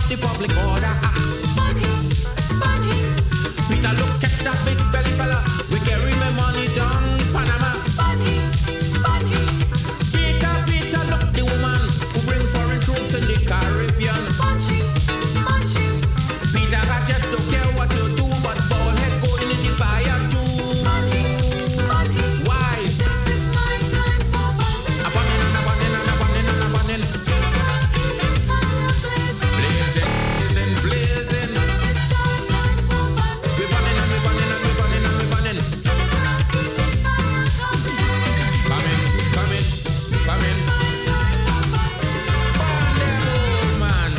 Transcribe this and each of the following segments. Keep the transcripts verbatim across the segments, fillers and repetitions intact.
the public order. Ah. Money, money. Peter, look, catch that big belly fella. We carry my money down Panama. Money, money. Peter, Peter, look, the woman who bring foreign troops in the Caribbean. Munchie, munchie. Peter, I just don't care what you do, but ball head going in the fire too. Money, money. Why? This is my time for money. A bunning and a bunning and a bunning and a bunning. Blazing, blazing, blazing. This is your time for money. We bunning and we bunning and we bunning and we bunning. Coming, coming, coming. Burn them, old man.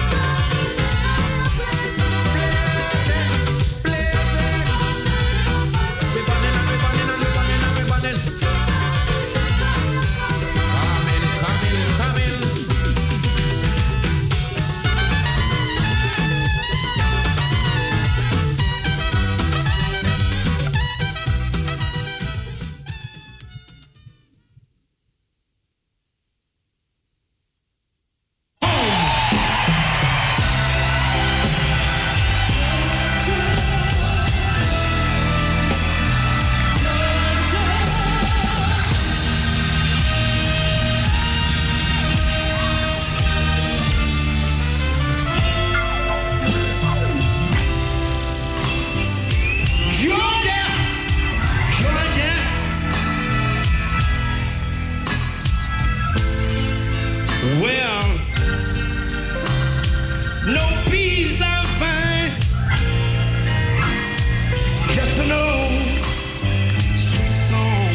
Blazing, blazing. We bunning and we bunning and we bunning and we bunning. Coming, coming, coming. Georgia, Georgia. Well, no peace I find, just an old sweet song.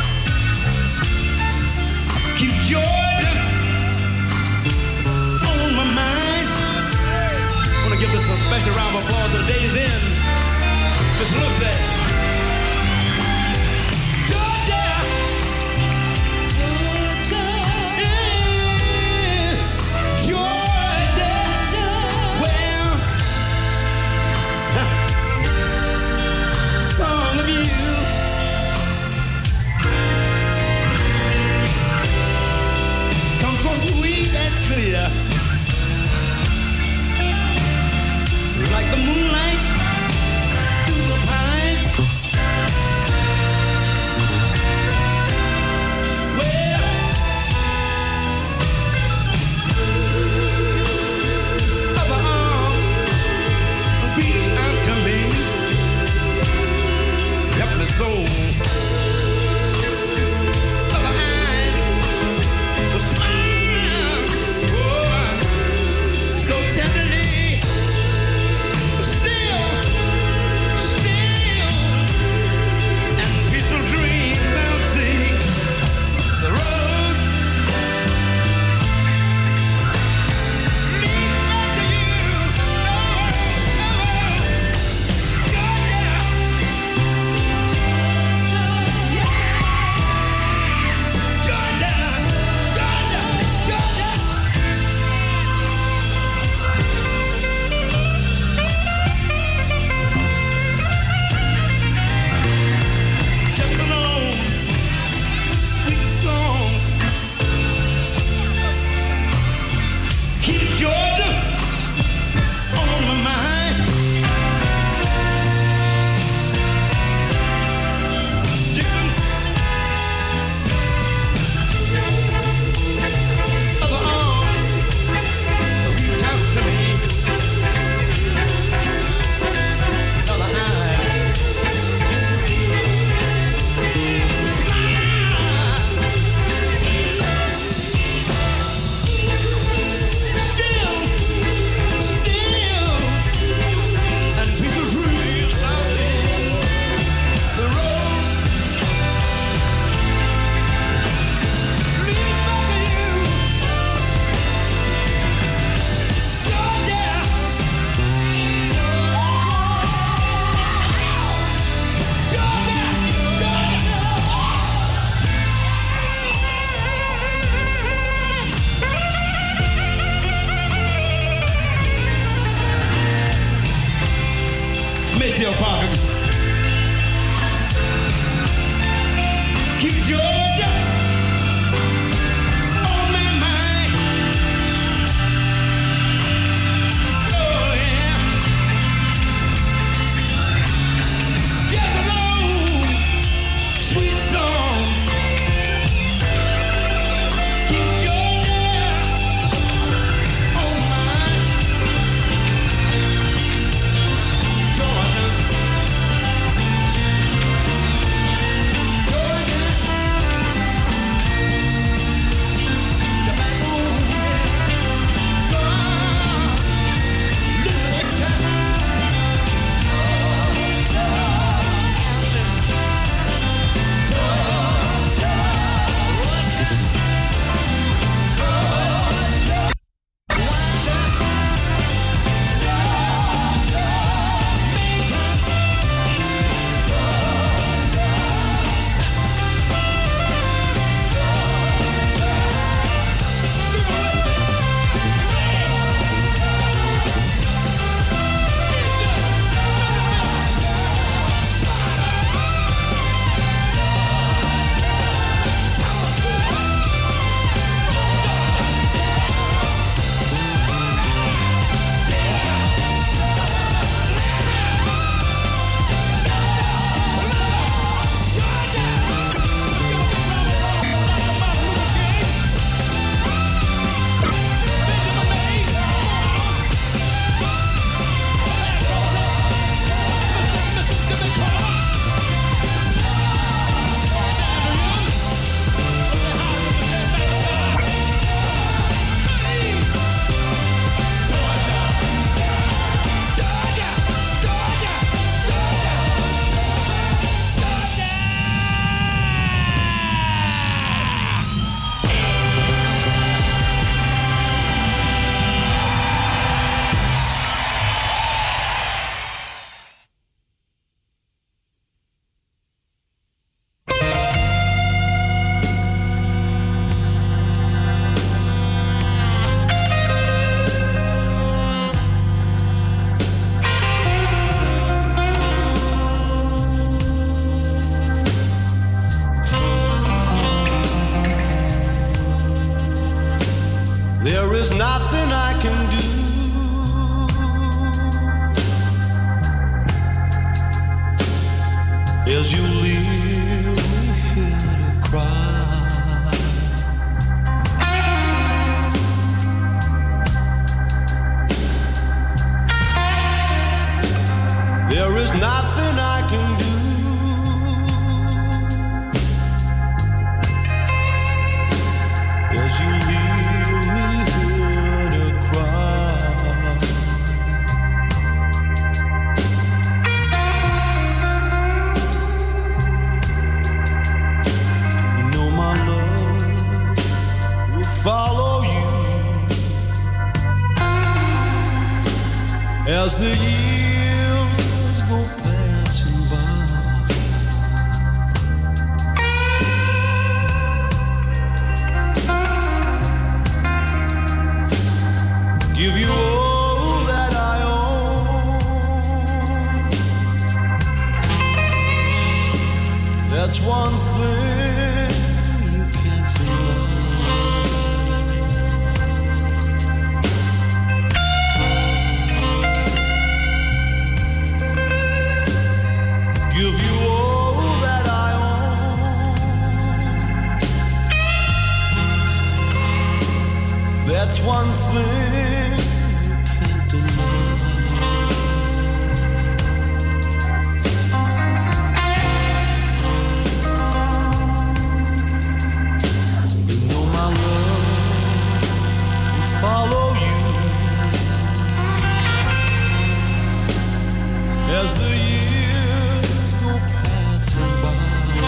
Keep Georgia on my mind. I want to give this a special round of applause to the Days Inn. Miss Lucy. Georgia, Georgia, yeah, Georgia. Well, huh, song of you. Come so sweet and clear, like the moonlight through the pines. Well, other arm reach out to me, help me soul. Other eyes will smile, oh, so tenderly. But still, still, and peaceful dreams I'll see. The road leads back to you. Oh, oh, Georgia, Georgia, Georgia, Georgia. Just an old sweet song. Keep Georgia on my mind. Dixon, other arm, reach out to me. Other eye, smile. Still, still, and peaceful dreams I'll see. The road leads back to you. Georgia, Georgia, Georgia. Mayfield Parker. Keep Georgia on my mind. Yes, you leave me here to cry. There is nothing I can do. Yes, you leave me here to cry. You know my love will follow you as the years go passing by. Give you all that I own. That's one thing you can't deny. Give you all that I own. That's one thing you can't deny. You know my love will follow you as the years go passing by.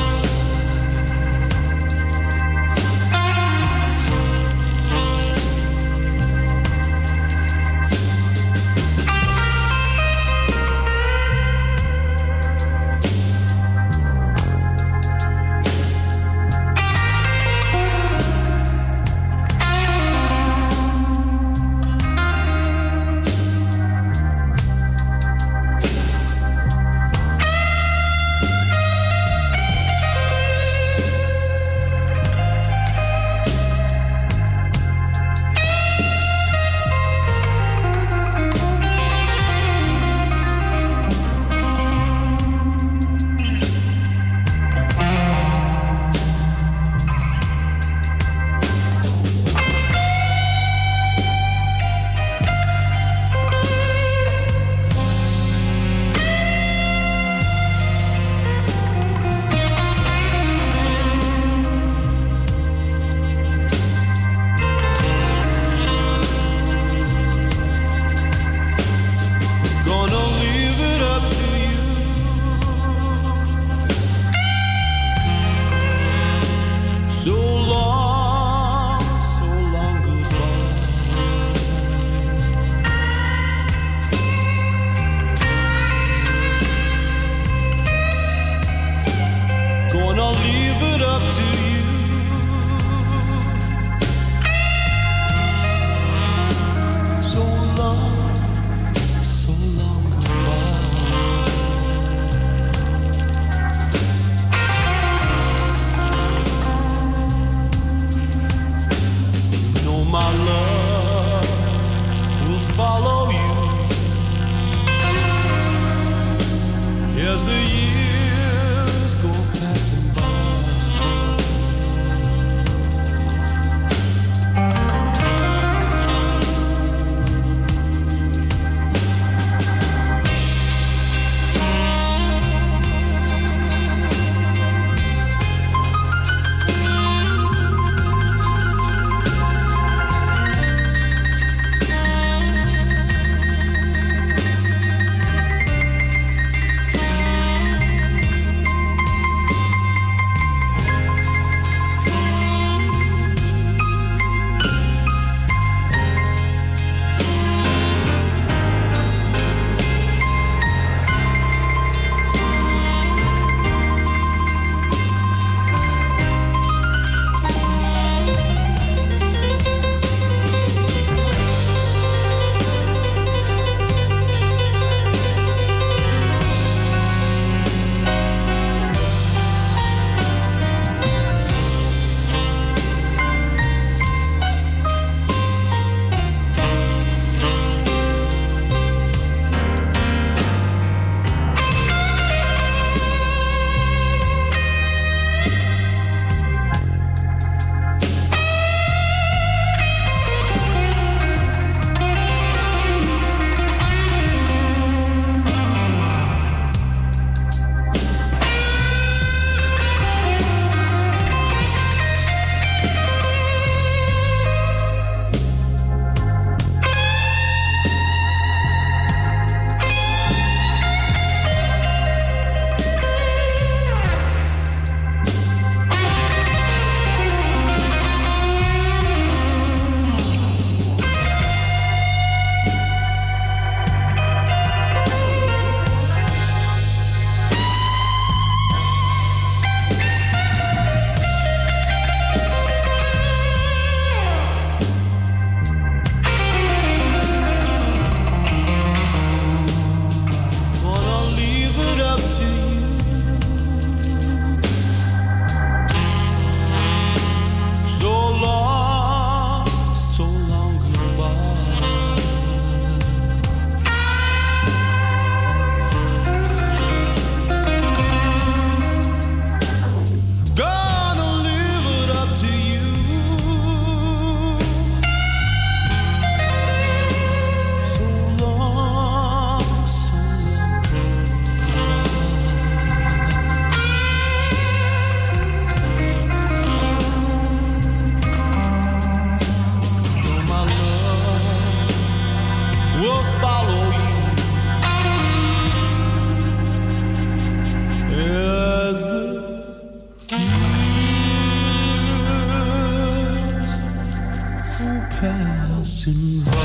Gonna leave it up to you. So long, so long goodbye. Gonna leave it up to you. So long, so long goodbye. You know my love will follow you as the years go passing by. will follow you as the years go passing by.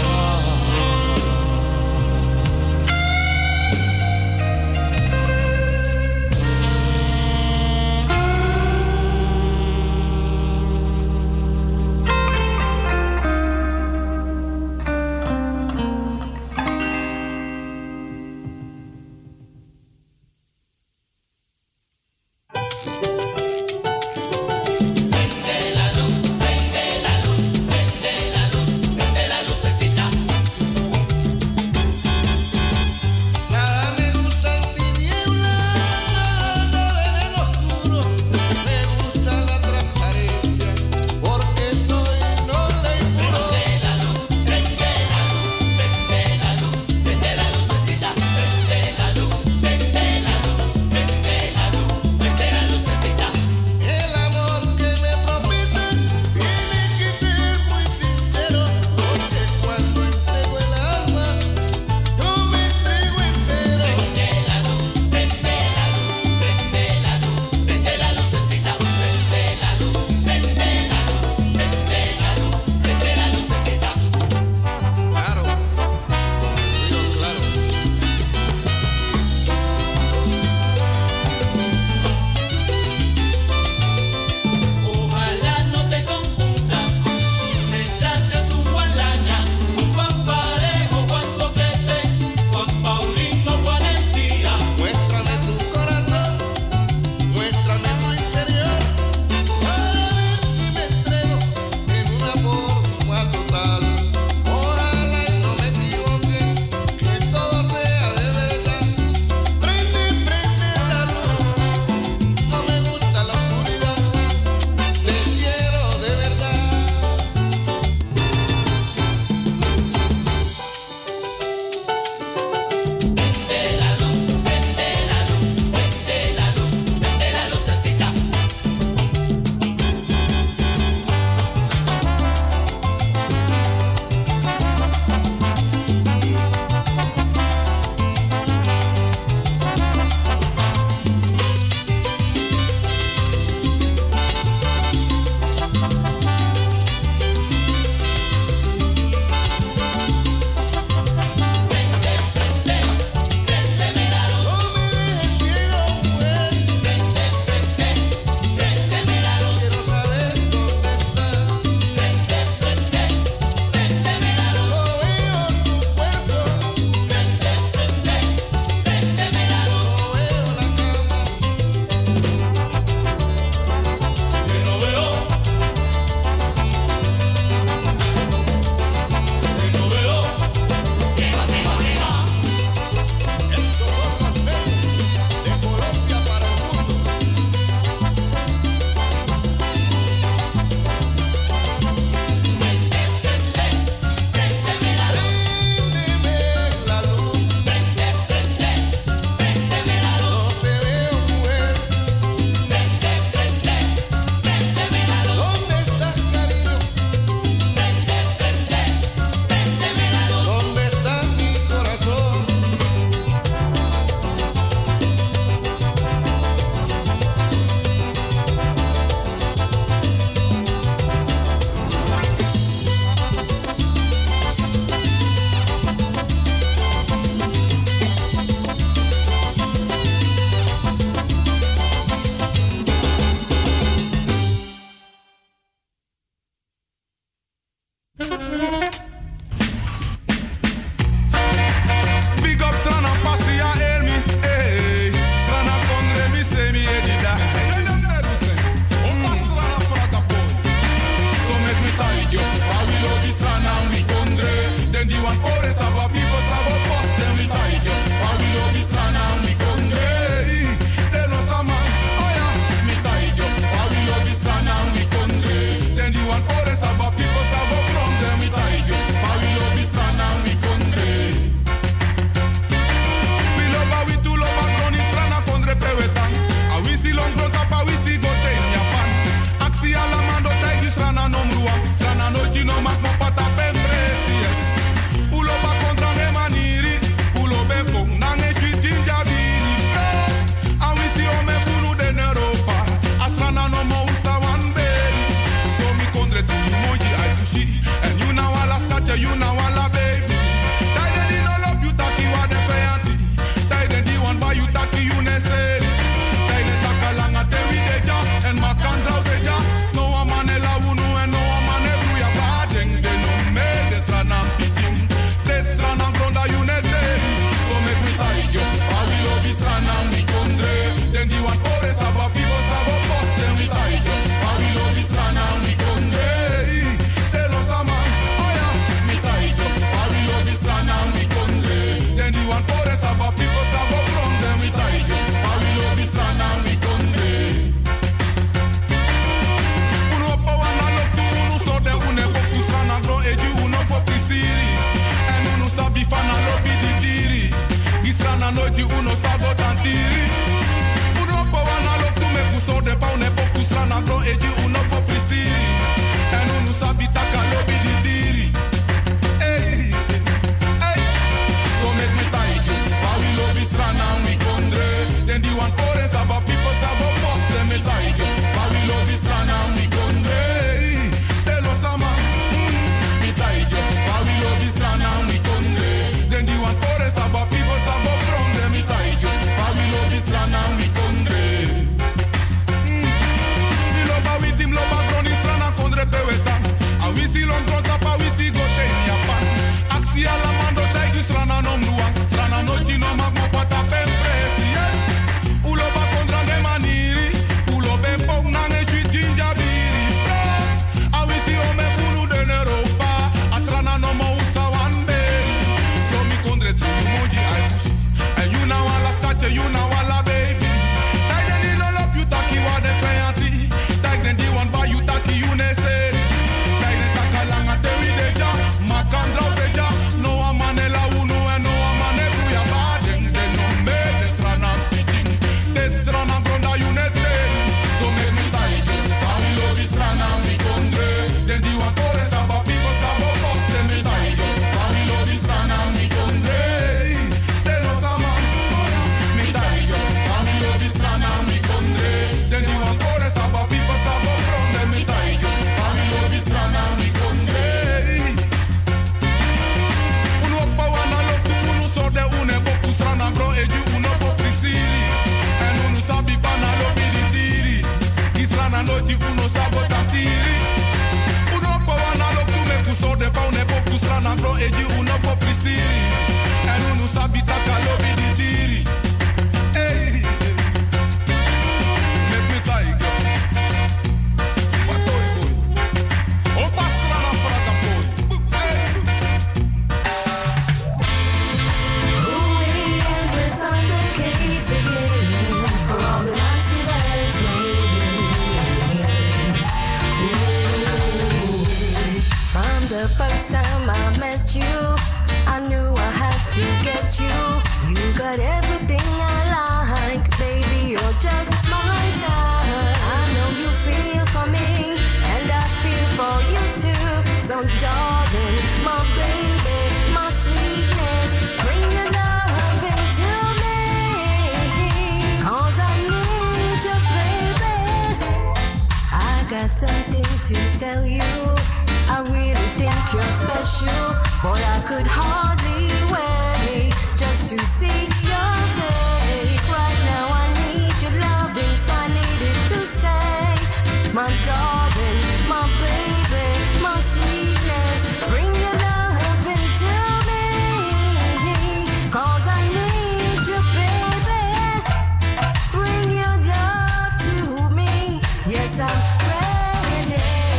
to tell you. I really think you're special. Boy, I could hardly wait just to see your face. Right now I need your loving, so I needed to say, my darling, my baby, my sweetness, bring your love into me, 'cause I need you, baby. Bring your love to me. Yes, I'm ready.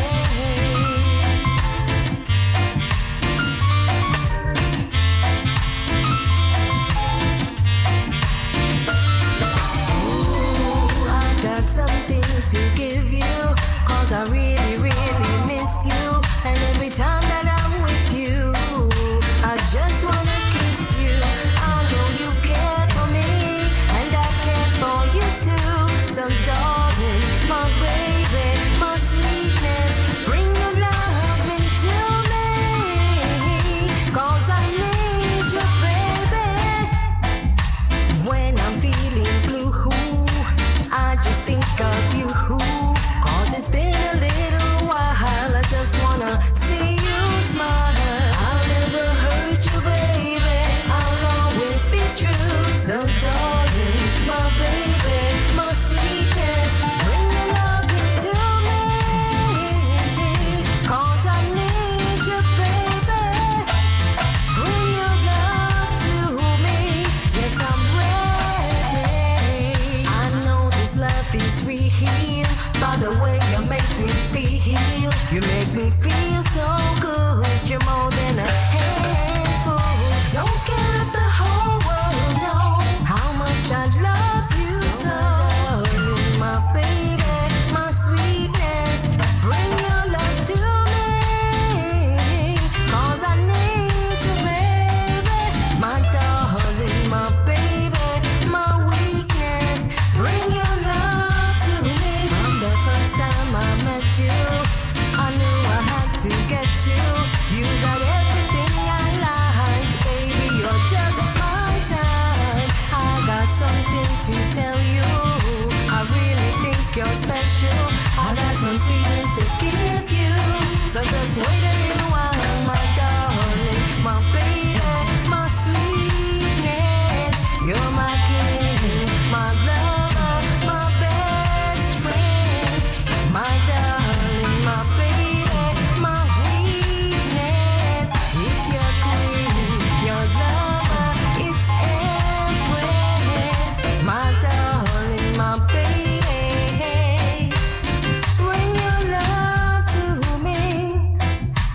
Ooh, I got something to give you, 'cause I really, really miss you. And every time that I'm with you, I just wanna kiss you. I know you care for me, and I care for you too. So darling, my baby, my sweetness, bring your love into me, 'cause I need you, baby. When I'm feeling blue, I just think of you, 'cause it's been a little while. I just wanna see you smile. I'll never hurt you, baby. I'll always be true. So darling, my baby, my sweetness, bring your love into me, 'cause I need you, baby. Bring your love to me. Yes, I'm ready. I know this love is real. By the way you make me feel, you make me feel so good. You're more than a handful. Don't care if the whole world know how much I love you so. Darling, my baby, my sweetness, bring your love to me, 'cause I need you, baby. My darling, my baby, my weakness, bring your love to me. From the first time I met you, I knew I had to get you. You got everything I like, baby, you're just my time. I got something to tell you. I really think you're special. I got some sweetness to give you. So just wait a little while, my darling, my baby, my sweetness. You're my king, my lover, my best friend, my darling, my baby, my weakness. It's your queen, your lover, it's empress, my darling, my baby. Bring your love to me,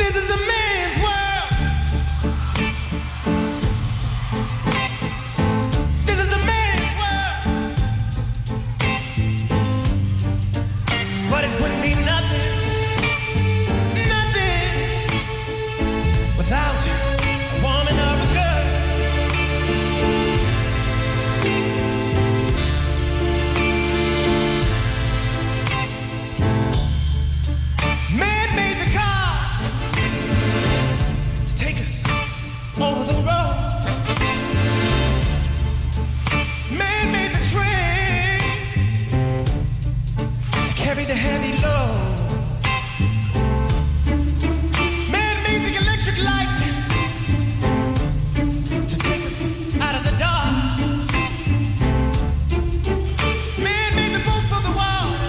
This is a man's world. This is a man's world. But it wouldn't be nothing, nothing without a woman or a girl. Man made the car to take us over the road. Man made the train to carry the heavy load. Man made the electric light to take us out of the dark. Man made the boat for the water.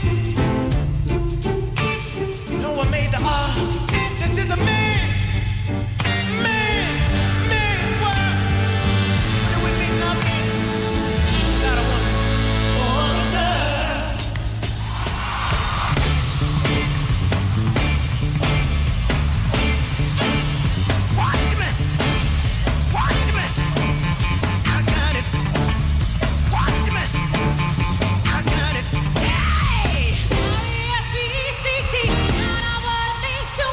No one made the art. This is a man's, man's, man's world. But it would be nothing without a woman or a girl. Watch me, watch me. I got it. Watch me, I got it. Hey! S B E C T, I know what it means to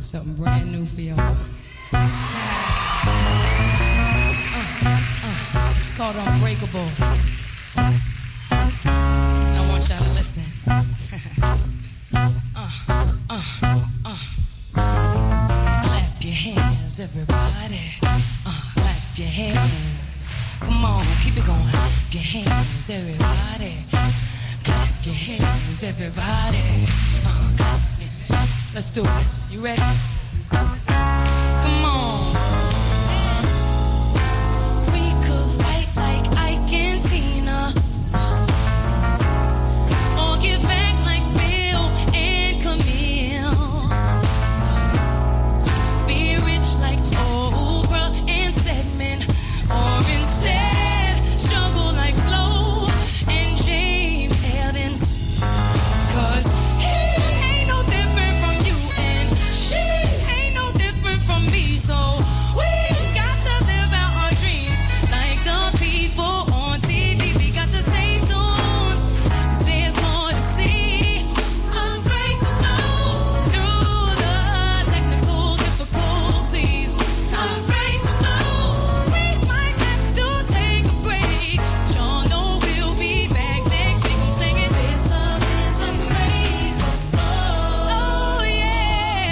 Something brand new for y'all. Uh, uh, it's called Unbreakable. And I want y'all to listen. uh, uh, uh. Clap your hands, everybody. Uh, clap your hands. Come on, keep it going. Clap your hands, everybody. Clap your hands, everybody. Uh, clap. Let's do it. You ready? Come on. We could fight like Ike and Tina, or give back like Bill and Camille. Be rich like Oprah and Stedman, or instead struggle like Flo and James Evans. 'Cause he ain't no different from you and she ain't no different from me. So we got to live out our dreams like the people on T V. We got to stay tuned, 'cause there's more to see. Unbreakable through the technical difficulties. Unbreakable, we might have to take a break. Y'all know we'll be back next week. I'm singing this love is unbreakable. Oh yeah,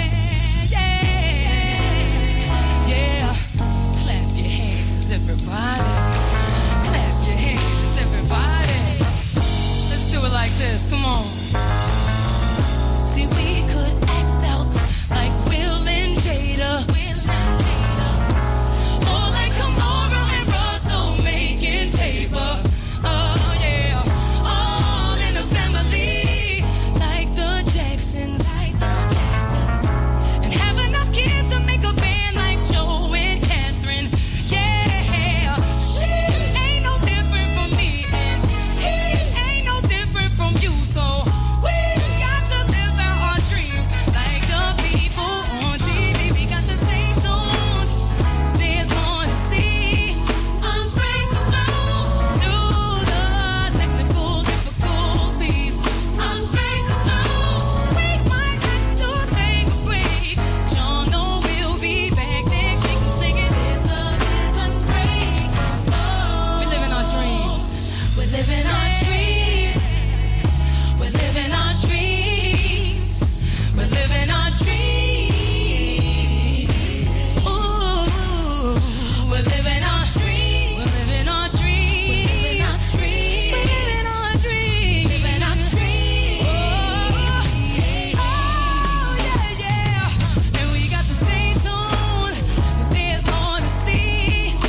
yeah, yeah. Clap your hands, everybody. Clap your hands, everybody. Let's do it like this. Come on. See, we could act out like Will and Jada. Will and Jada. Or like Kamara and Russell making paper. Oh yeah. All in the family, like the Jacksons. Like the Jacksons. And have enough kids to make a band like Joe and Catherine. Yeah. She ain't no different from me and he ain't no different from you. So we got to live out our dreams like the people on T V. We got to stay tuned, 'cause there's more to see. Unbreakable through the technical difficulties. Unbreakable, we might have to take a break. Y'all know we'll be back next week. I'm singing this love is unbreakable. We're living our dreams. We're living our dreams. We're living our dreams. We're living our dreams. Ooh, we're living our dreams. We're living our dreams. We're living our dreams. Living our dreams. Oh, yeah, yeah. And we got to stay tuned, 'cause there's more to see.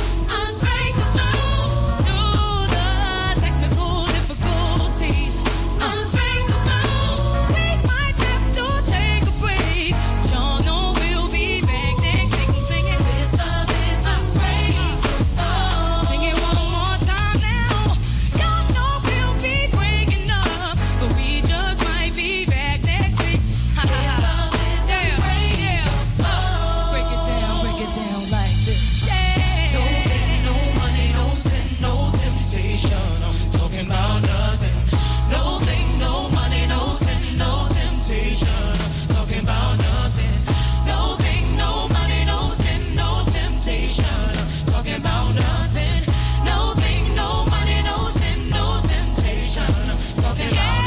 Unbreakable through the technical difficulties. Unbreakable, we might have to take a break. Y'all know we'll be back next week. I'm singing this love is unbreakable. Sing it one more time now. Y'all know we'll be breaking up, but we just might be back next week. This love is unbreakable. Break it down, break it down like this. Yeah. No pain, no money, no sin, no temptation. I'm talking about nothing. No thing, no money, no sin, no temptation. I'm talking about nothing. No thing, no money, no sin, no temptation. I'm talking about nothing. No thing, no money, no sin, no temptation. I'm talking about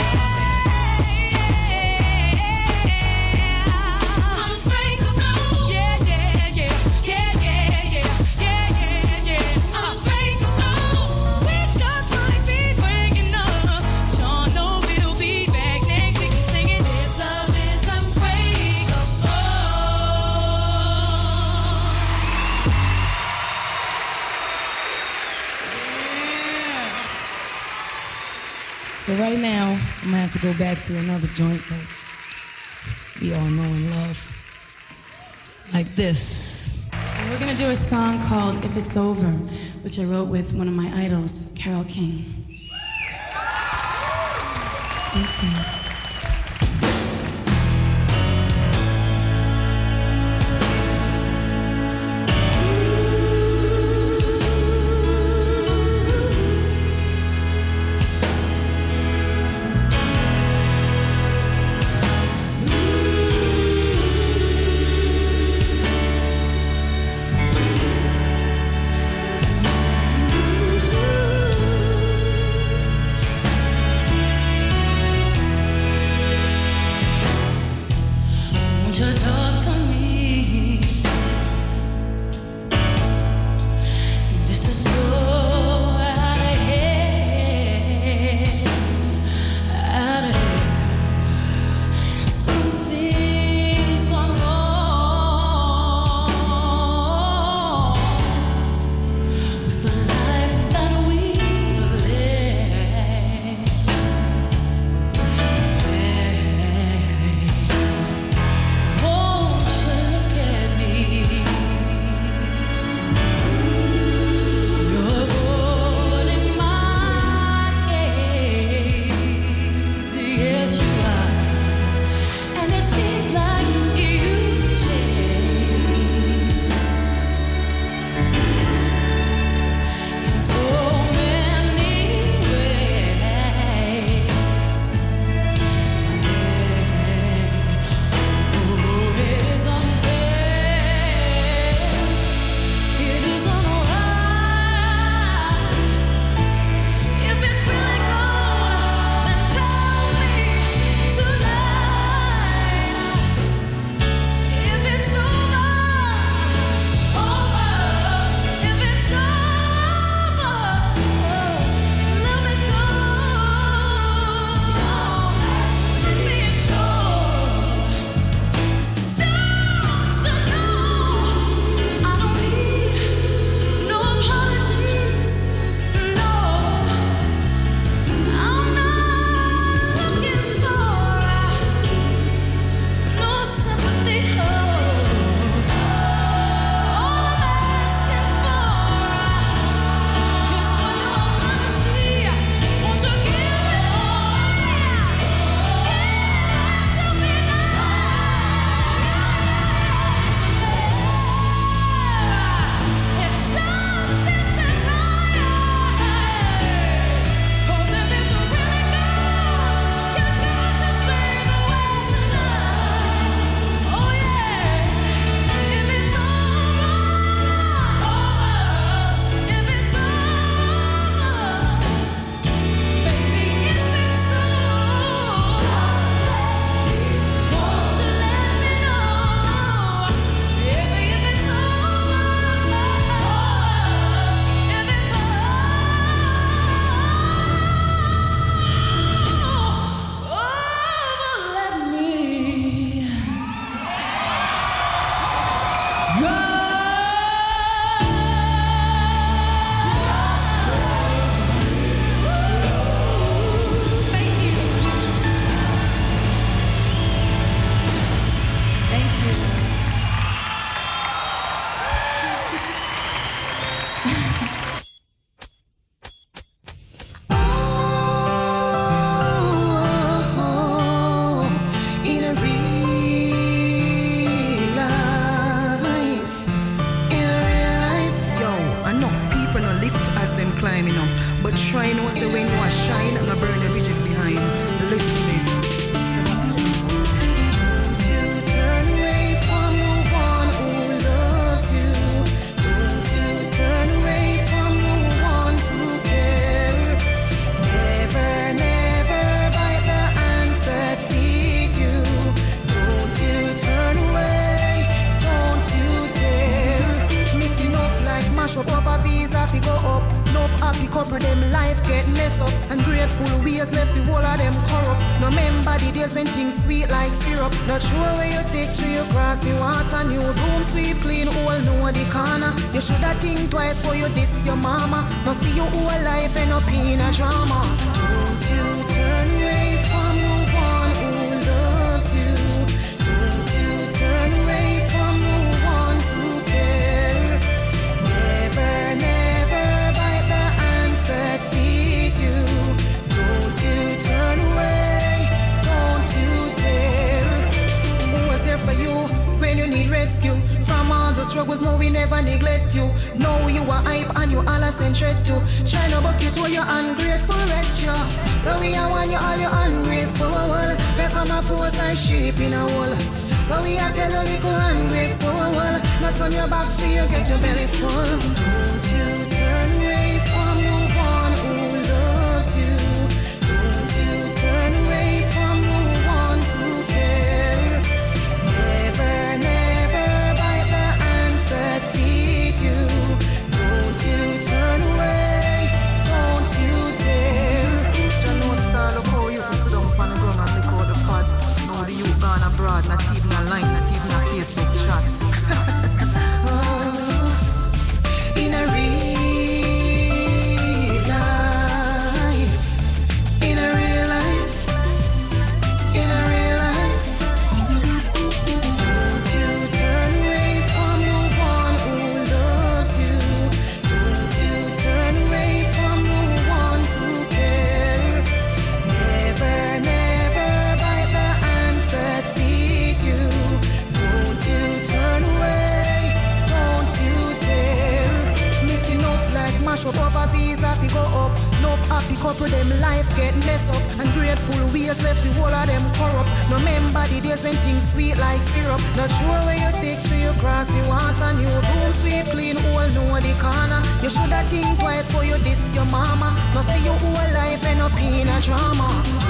Unbreakable. Yeah, yeah, yeah. Yeah, yeah, yeah. Yeah, yeah, yeah. Unbreakable. We just might be breaking up. Y'all know we'll be back next week. I'm singing this love is unbreakable. But right now, I'm gonna have to go back to another joint that we all know and love. Like this. And we're gonna do a song called If It's Over, which I wrote with one of my idols, Carole King. Thank you. No remember the days when things sweet like syrup. Not sure where you stick to you cross the water. New room sweep clean, all know the corner. You shoulda think twice before you diss your mama. No see your whole life end up in a drama. Don't you turn away from the one who loves you. Don't you turn away from the ones who care. Never, never bite the hands that feed you. Don't you turn away, don't you dare. Who was there for you when you need rescue? From all the struggles, no, we never neglect you. Know you are hype and you all are centered to. Shine a bucket where you're ungrateful, wretch you. So we are one, you all you're ungrateful. Well, become a post and sheep in a wall. So we are tell you little ungrateful. Well, not on your back till you get your belly full. Don't you turn away from the one who loves you. Don't you turn away from the ones who care. Never, never bite the hands that feed you. Don't you turn away, don't you dare. Jah know star, look how you used to sit down on the ground and lick out the pot. Now the youth gone abroad, not even a line, not even a Facebook chat. Oh, in a real life, in a real life, in a real life. Don't you turn away from the one who loves you. Don't you turn away from the ones who care. Never, never bite the hands that feed you. Don't you turn away, don't you dare. Missing enough like mash up over visa fi go up. Enough happy couple them life get messed up. And grateful ways left the whole of them corrupt. No remember the days when things sweet like syrup. Not sure where you stick to you cross the water. New room sweep clean, all know the corner. You shoulda think twice before you diss your mama. No see your whole life end up in a drama.